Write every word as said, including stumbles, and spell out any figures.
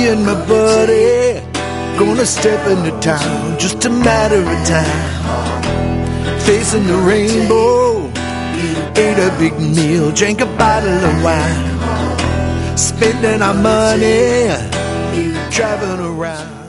and my buddy gonna step into town, just a matter of time. Facing the rainbow, ate a big meal, drank a bottle of wine, spending our money, traveling around.